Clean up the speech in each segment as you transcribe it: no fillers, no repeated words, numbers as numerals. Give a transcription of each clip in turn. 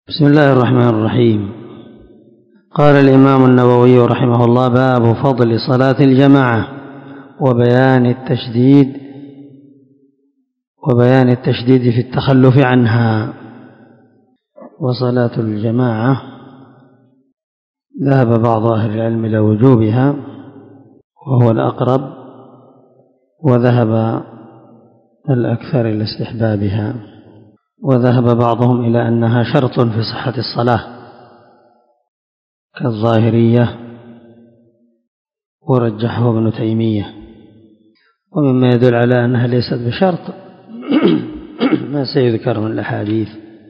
بسم الله الرحمن الرحيم. قال الإمام النووي رحمه الله: باب فضل صلاة الجماعة وبيان التشديد في التخلف عنها. وصلاة الجماعة ذهب بعض أهل العلم إلى وجوبها وهو الأقرب، وذهب الأكثر إلى استحبابها، وذهب بعضهم إلى أنها شرط في صحة الصلاة كالظاهرية، ورجحه ابن تيمية. ومما يدل على أنها ليست بشرط ما سيذكر من الأحاديث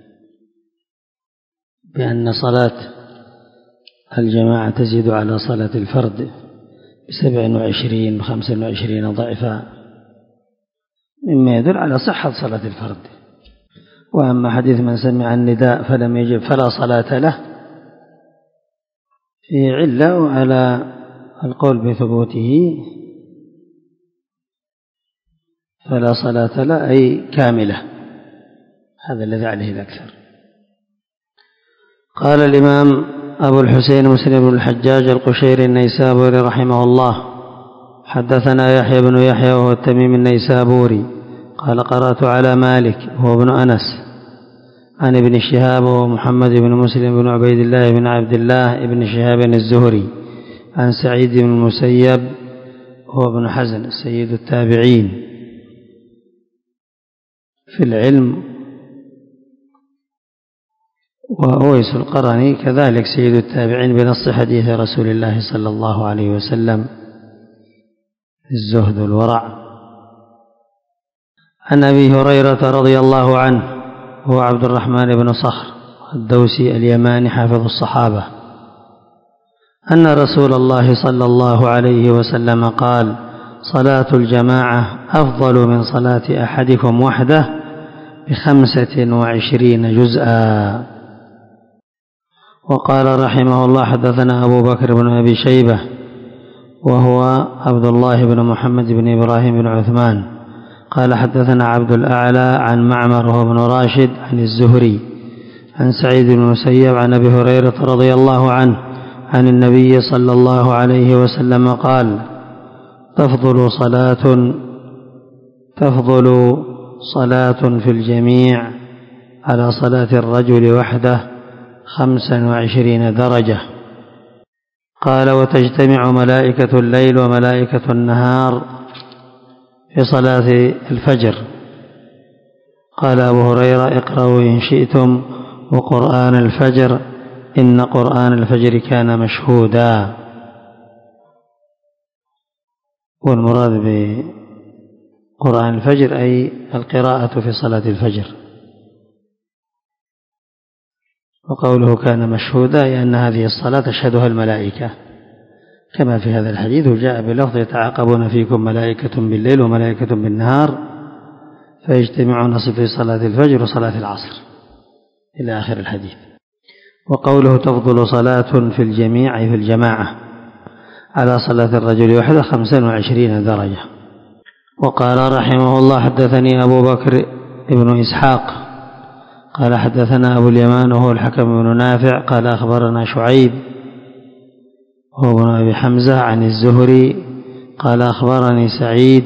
بأن صلاة الجماعة تزيد على صلاة الفرد 27 و25 ضعفا، مما يدل على صحة صلاة الفرد. وأما حديث من سمع النداء فلم يجب فلا صلاة له في علة، وعلى القول بثبوته فلا صلاة له أي كاملة، هذا الذي عليه الأكثر. قال الإمام أبو الحسين مسلم بن الحجاج القشيري النيسابوري رحمه الله: حدثنا يحيى بن يحيى وهو التميمي النيسابوري قال: قرأت على مالك هو ابن أنس عن ابن شهاب وهو محمد بن مسلم بن عبيد الله بن عبد الله بن شهاب الزهري عن سعيد بن المسيب هو ابن حزن سيد التابعين في العلم، وأويس القرني كذلك سيد التابعين بنص حديث رسول الله صلى الله عليه وسلم الزهد والورع. عن أبي هريرة رضي الله عنه هو عبد الرحمن بن صخر الدوسي اليماني حافظ الصحابة أن رسول الله صلى الله عليه وسلم قال: صلاة الجماعة أفضل من صلاة أحدكم وحده ب25 جزءا. وقال رحمه الله: حدثنا أبو بكر بن أبي شيبة وهو عبد الله بن محمد بن إبراهيم بن عثمان قال: حدثنا عبد الأعلى عن معمر وهو بن راشد عن الزهري عن سعيد بن المسيب عن أبي هريرة رضي الله عنه عن النبي صلى الله عليه وسلم قال: تفضل صلاة في الجميع على صلاة الرجل وحده 25 درجة. قال: وتجتمع ملائكة الليل وملائكة النهار في صلاة الفجر. قال أبو هريرة: اقرأوا إن شئتم وقرآن الفجر إن قرآن الفجر كان مشهودا. والمراد بقرآن الفجر أي القراءة في صلاة الفجر، وقوله كان مشهودا لأن هذه الصلاة تشهدها الملائكة كما في هذا الحديث، وجاء بلفظ: يتعاقبون فيكم ملائكة بالليل وملائكة بالنهار فيجتمعون في صلاة الفجر وصلاة العصر إلى آخر الحديث. وقوله تفضل صلاة في الجميع أي في الجماعة على صلاة الرجل وحده 25 درجة. وقال رحمه الله: حدثني أبو بكر بن إسحاق قال: حدثنا أبو اليمان وهو الحكم بن نافع قال: أخبرنا شعيب هو ابن أبي حمزة عن الزهري قال: أخبرني سعيد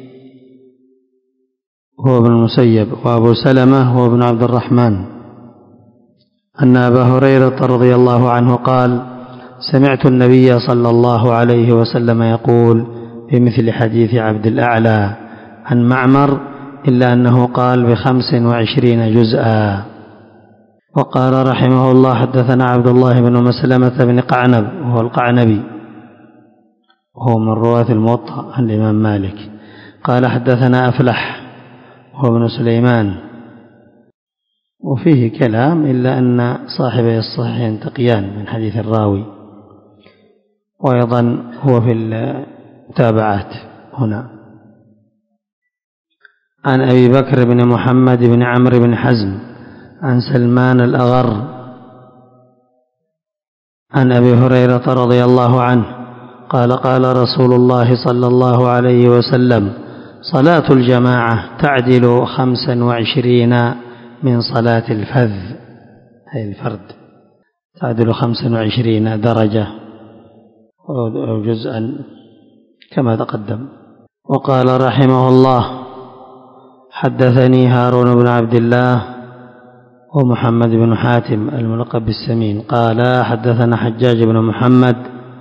هو ابن المسيب وأبو سلمة هو ابن عبد الرحمن أن أبا هريرة رضي الله عنه قال: سمعت النبي صلى الله عليه وسلم يقول بمثل حديث عبد الأعلى عن معمر إلا أنه قال ب25 جزءا. وقال رحمه الله: حدثنا عبد الله بن مسلمة بن قعنب وهو القعنبي وهو من رواة الموطأ عن الإمام مالك قال: حدثنا أفلح وهو ابن سليمان، وفيه كلام إلا أن صاحبي الصحيح ينتقيان من حديث الراوي، وأيضا هو في التابعات هنا. عن أبي بكر بن محمد بن عمرو بن حزم عن سلمان الأغر عن أبي هريرة رضي الله عنه قال: قال رسول الله صلى الله عليه وسلم: صلاة الجماعة تعدل 25 من صلاة الفذ. أي الفرد، تعدل 25 درجة أو جزءا كما تقدم. وقال رحمه الله: حدثني هارون بن عبد الله ومحمد بن حاتم الملقب بالسمين قال حدثنا حجاج بن محمد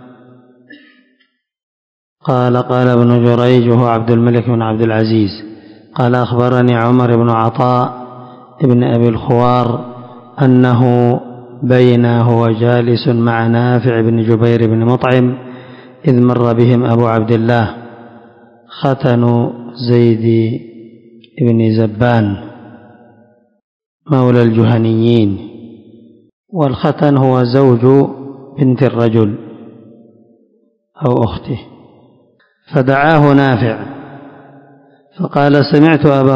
قال ابن جريج وهو عبد الملك بن عبد العزيز قال أخبرني عمر بن عطاء ابن أبي الخوار أنه بينا هو جالس مع نافع بن جبير بن مطعم إذ مر بهم أبو عبد الله ختن زيد بن زبان مولى الجهنيين، والختن هو زوج بنت الرجل أو أخته، فدعاه نافع فقال سمعت أبا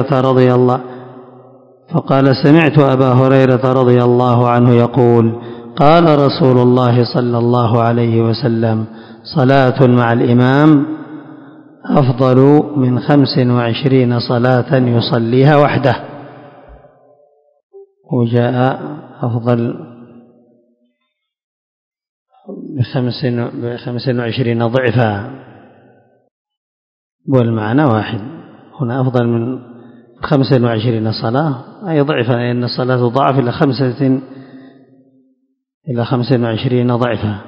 هريرة رضي الله عنه يقول: قال رسول الله صلى الله عليه وسلم: صلاة مع الإمام أفضل من 25 صلاة يصليها وحده. وجاء أفضل ب25 ضعفا، والمعنى واحد، هنا أفضل من 25 صلاة أي ضعفا، لأن الصلاة تضاعف إلى 25 ضعفا.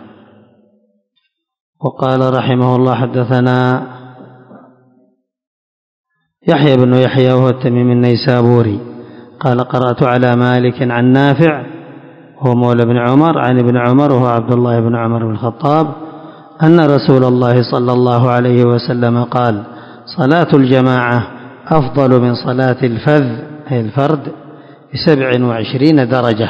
وقال رحمه الله: حدثنا يحيى بن يحيى وهو التميمي النيسابوري قال قرأت على مالك عن نافع هو مولى بن عمر عن ابن عمر وهو عبد الله بن عمر بن الخطاب أن رسول الله صلى الله عليه وسلم قال: صلاة الجماعة أفضل من صلاة الفذ أي الفرد ب27 درجة.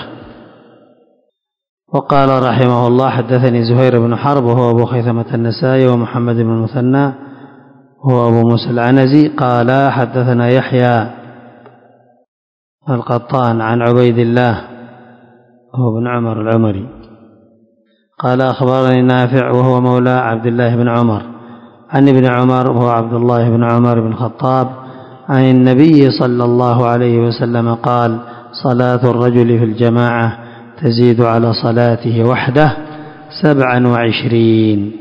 وقال رحمه الله: حدثني زهير بن حرب وهو أبو خيثمة النسائي ومحمد بن المثنى وهو أبو موسى العنزي قال حدثنا يحيى القطان عن عبيد الله وهو بن عمر العمري قال أخبرني نافع وهو مولى عبد الله بن عمر عن ابن عمر وهو عبد الله بن عمر بن الخطاب عن النبي صلى الله عليه وسلم قال: صلاة الرجل في الجماعة تزيد على صلاته وحده 27.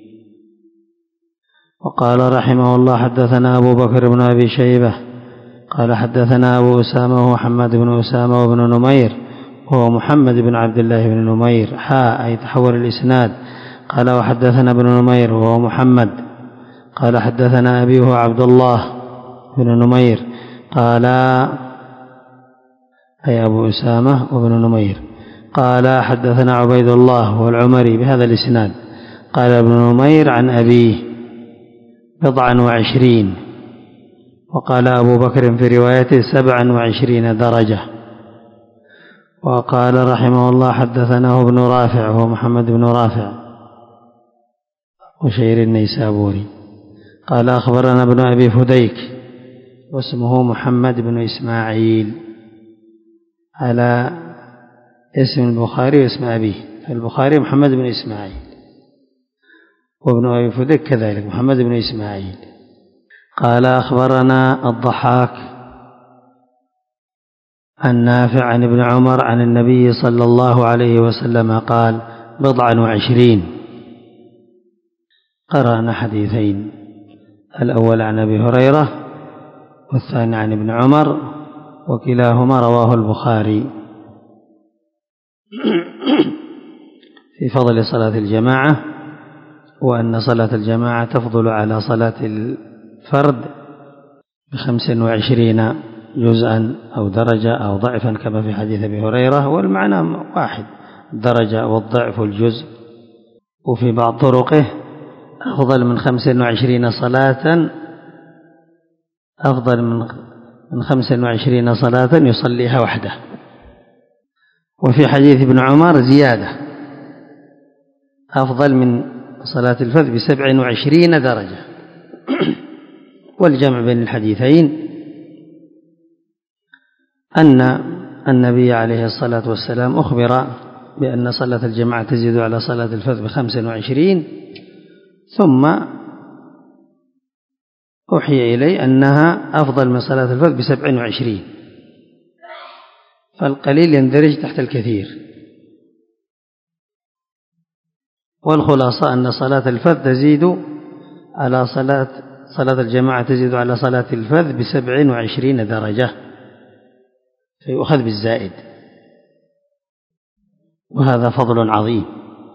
وقال رحمه الله: حدثنا أبو بكر بن أبي شيبة قال حدثنا أبو أسامة وهو محمد بن أسامة وابن نمير وهو محمد بن عبد الله بن نمير أي تحول الإسناد قال وحدثنا ابن نمير وهو محمد قال حدثنا أبي وهو عبد الله بن نمير قال أي أبو أسامة وابن نمير قال حدثنا عبيد الله والعمري بهذا الإسناد قال ابن نمير عن أبيه 27. وقال أبو بكر في روايته 27 درجة. وقال رحمه الله: حدثناه ابن رافع وهو محمد بن رافع وشير النيسابوري قال أخبرنا ابن أبي فديك واسمه محمد بن إسماعيل على اسم البخاري واسم أبيه، البخاري محمد بن إسماعيل وابن أبي فديك كذلك محمد بن إسماعيل. قال أخبرنا الضحاك عن نافع عن ابن عمر عن النبي صلى الله عليه وسلم قال: 27. قرأنا حديثين، الأول عن أبي هريرة والثاني عن ابن عمر، وكلاهما رواه البخاري في فضل صلاة الجماعة، وأن صلاة الجماعة تفضل على صلاة الفرد 25 جزءا أو درجة أو ضعفا كما في حديث أبي هريرة، والمعنى واحد، درجة والضعف والجزء. وفي بعض طرقه أفضل من 25 صلاة، أفضل من 25 صلاة يصليها وحده. وفي حديث ابن عمر زيادة، أفضل من صلاة الفذ ب27 درجة. والجمع بين الحديثين أن النبي عليه الصلاة والسلام أخبر بأن صلاة الجماعة تزيد على صلاة الفذ ب25، ثم أوحي إلي أنها أفضل من صلاة الفذ ب27. فالقليل يندرج تحت الكثير. والخلاصة أن صلاة الفذ تزيد على صلاة الجماعة تزيد على صلاة الفذ ب27 درجة، فيؤخذ بالزائد، وهذا فضل عظيم.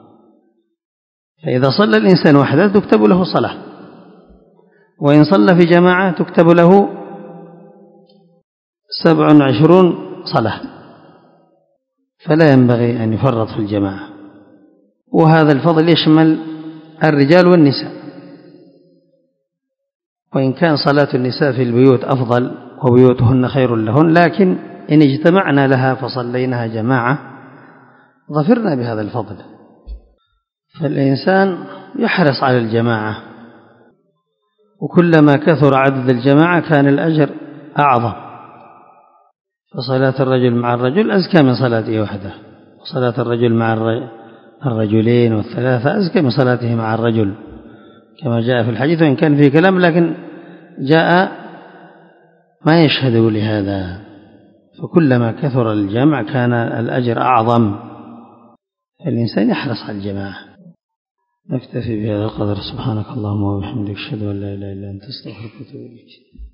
فإذا صلى الإنسان وحده تكتب له صلاة، وإن صلى في جماعة تكتب له 27 صلاة، فلا ينبغي أن يفرط في الجماعة. وهذا الفضل يشمل الرجال والنساء، وإن كان صلاة النساء في البيوت أفضل وبيوتهن خير لهن، لكن إن اجتمعنا لها فصليناها جماعة ظفرنا بهذا الفضل. فالإنسان يحرص على الجماعة، وكلما كثر عدد الجماعة كان الأجر أعظم. فصلاة الرجل مع الرجل أزكى من صلاته وحده، وصلاة الرجل مع الرجلين والثلاثة أزكى من صلاته مع الرجل، كما جاء في الحديث، وإن كان فيه كلام لكن جاء ما يشهد لهذا. فكلما كثر الجمع كان الأجر أعظم، الإنسان يحرص على الجماعة. نكتفي بهذا القدر. سبحانك اللهم وبحمدك، أشهد أن لا إله إلا أنت، أستغفرك وأتوب إليك.